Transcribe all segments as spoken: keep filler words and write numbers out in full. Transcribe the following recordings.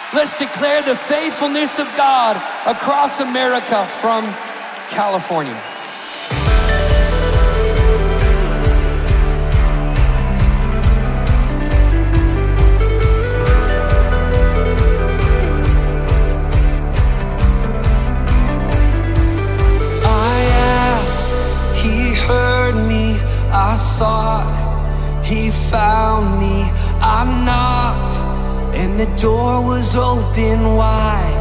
Let's declare the faithfulness of God across America from California. I sought, he found me. I knocked, and the door was open wide.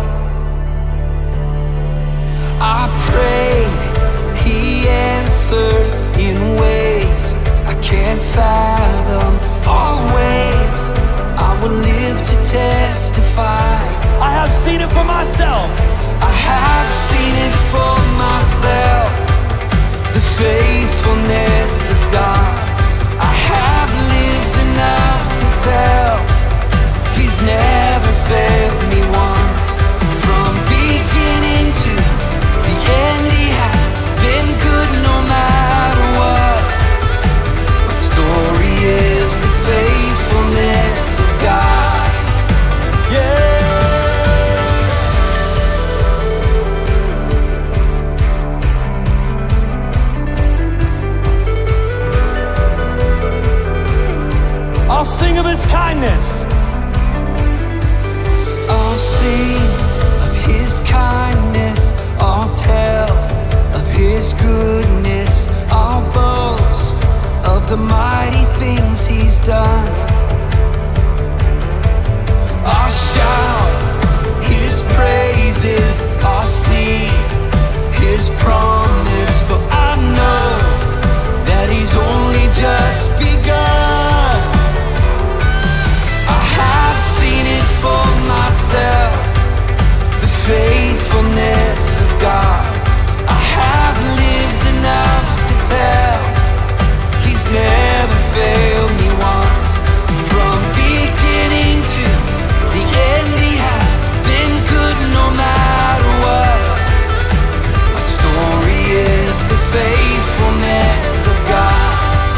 I prayed, he answered in ways I can't fathom. Always, I will live to testify. I have seen it for myself. I have seen it for myself. The faithfulness of God. I have lived enough to tell He's never failed me once. From beginning to the end, He has been good no matter what. My story is the faithfulness of God. Yeah. I'll sing of His kindness. I'll sing of His kindness. I'll tell of His goodness. I'll boast of the mighty things He's done. I'll shout His praises. I'll sing His promise. For I know that He's only just begun. For myself, the faithfulness of God. I have lived enough to tell He's never failed me once. From beginning to the end, He has been good no matter what. My story is the faithfulness of God.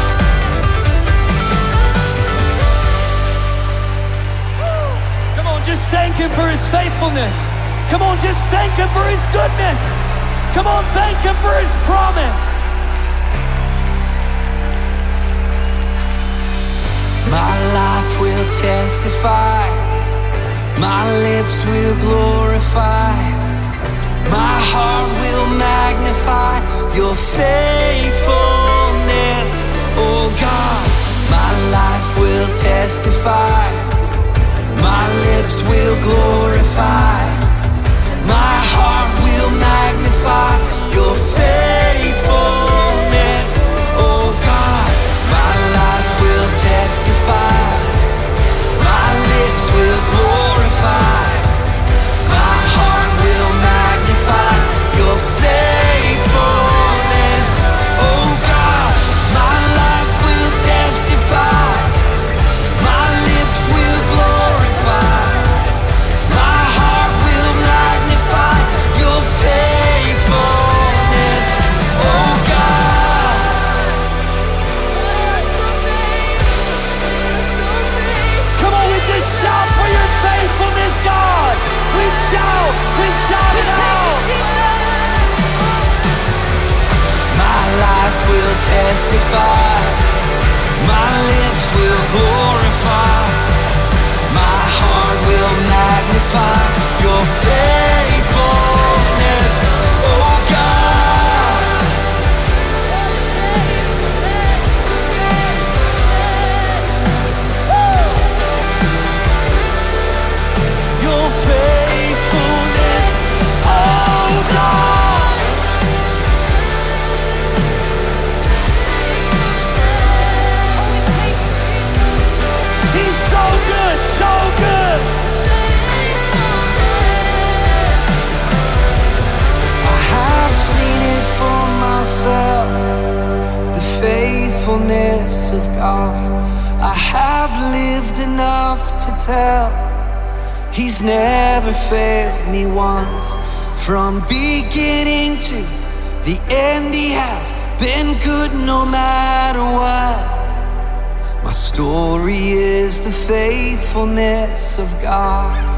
Just thank Him for His faithfulness. Come on, just thank Him for His goodness. Come on, thank Him for His promise. My life will testify. My lips will glorify. My heart will magnify Your faithfulness, oh God. My life will testify. My lips will glorify. My heart will magnify Your faithfulness, oh God. My life will testify. My lips will glorify. My heart will magnify Your faithfulness, oh God. My life will testify. My lips will glorify. My heart will magnify Your faithfulness, oh God. Come on, we just shout for Your faithfulness, God. We shout, we shout it out. My life will testify. My lips will glorify. My heart will magnify Your faithfulness, oh God. Your faithfulness, oh God. He's so good, so good. I have seen it for myself, the faithfulness of God. I have lived enough to tell He's never failed me once. From beginning to the end, He has been good no matter what. My story is the faithfulness of God.